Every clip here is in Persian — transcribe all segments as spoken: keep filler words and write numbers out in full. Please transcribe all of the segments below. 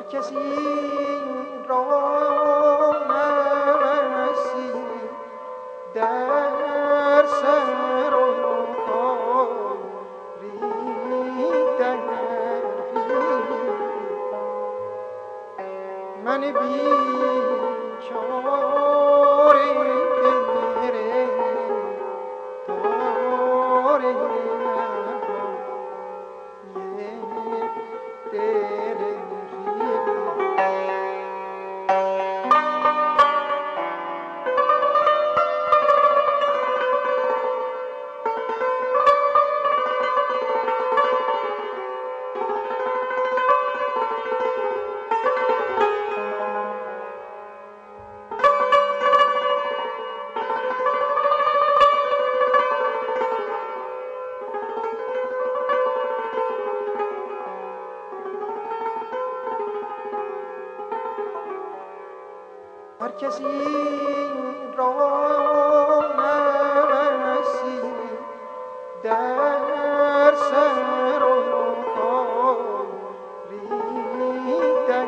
کسی را نسی در سر و کاری در من بیچاره گره داره هر کسی را نسی در سر و کاری در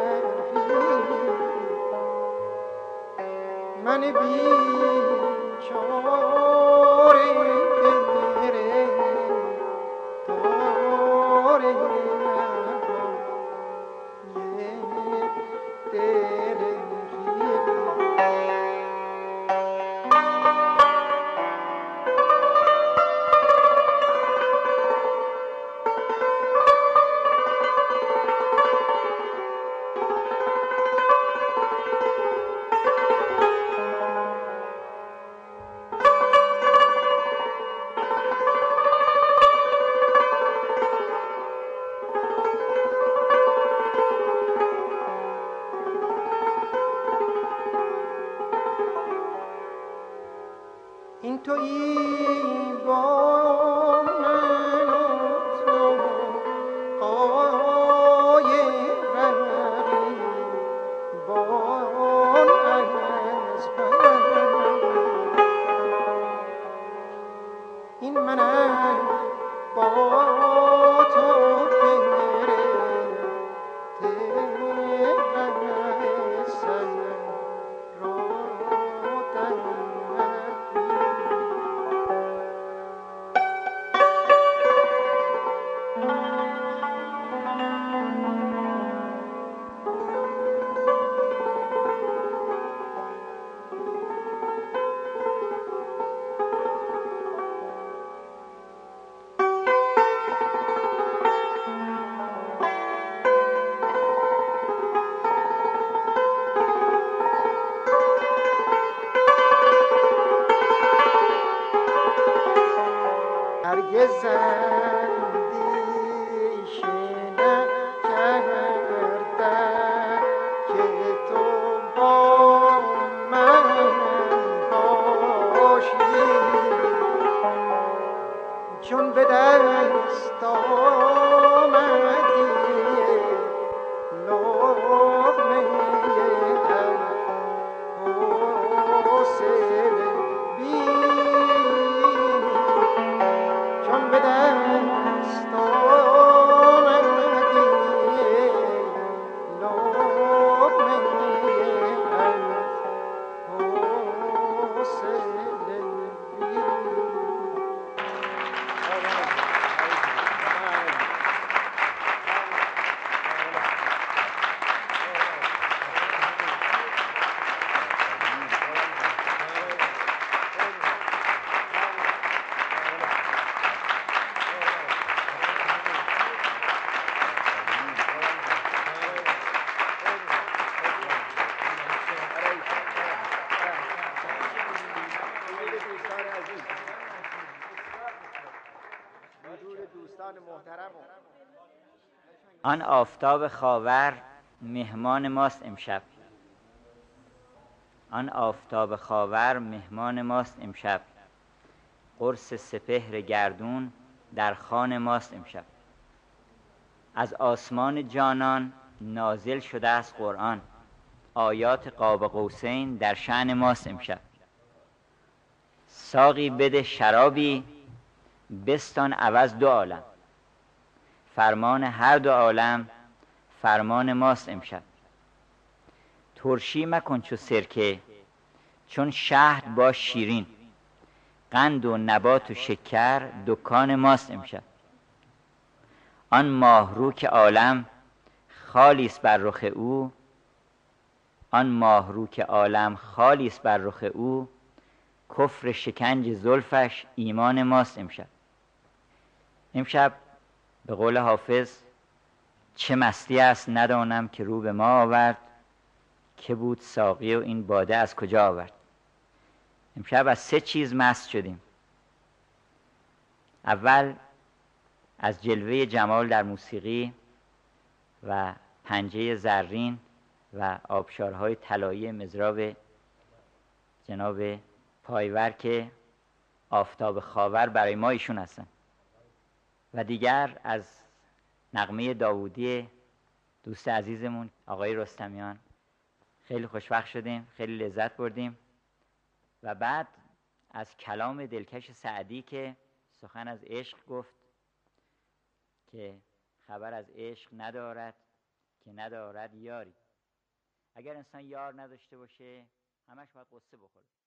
من بیچاره گره داره این تویی با من و تو قایق رقیبان از بر این منم با تو گرفته سر را در هرگز اندیشه نکردم که تو با من باشی چون به دست آمدی لقمه حوصله به دست آمدی لقمه حوصله بی آن آفتاب خاور مهمان ماست امشب. آن آفتاب خاور مهمان ماست امشب. قرص سپهر گردون در خوان ماست امشب. از آسمان جانان نازل شده است قرآن، آیات قاب قوسین در شأن ماست امشب. ساقی بده شرابی بستان عوض دو عالم، فرمان هر دو عالم فرمان ماست امشب. ترشی مکن چو سرکه چون شهد با شیرین، قند و نبات و شکر دکان ماست امشب. آن ماهرو که عالم خالی است بر رخ او، آن ماهرو که عالم خالی است بر رخ او، کفر شکنج زلفش ایمان ماست امشب. امشب به قول حافظ چه مستی است ندانم که رو به ما آورد، که بود ساقی و این باده از کجا آورد. امشب از سه چیز مست شدیم. اول از جلوه جمال در موسیقی و پنجه زرین و آبشارهای طلایی مضراب جناب پایور که آفتاب خاور برای ما ایشون هستن، و دیگر از نغمه داوودی دوست عزیزمون آقای رستمیان. خیلی خوشبخت شدیم، خیلی لذت بردیم. و بعد از کلام دلکش سعدی که سخن از عشق گفت که خبر از عشق ندارد که ندارد یاری. اگر انسان یار نداشته باشه همش باید قصه بخوره.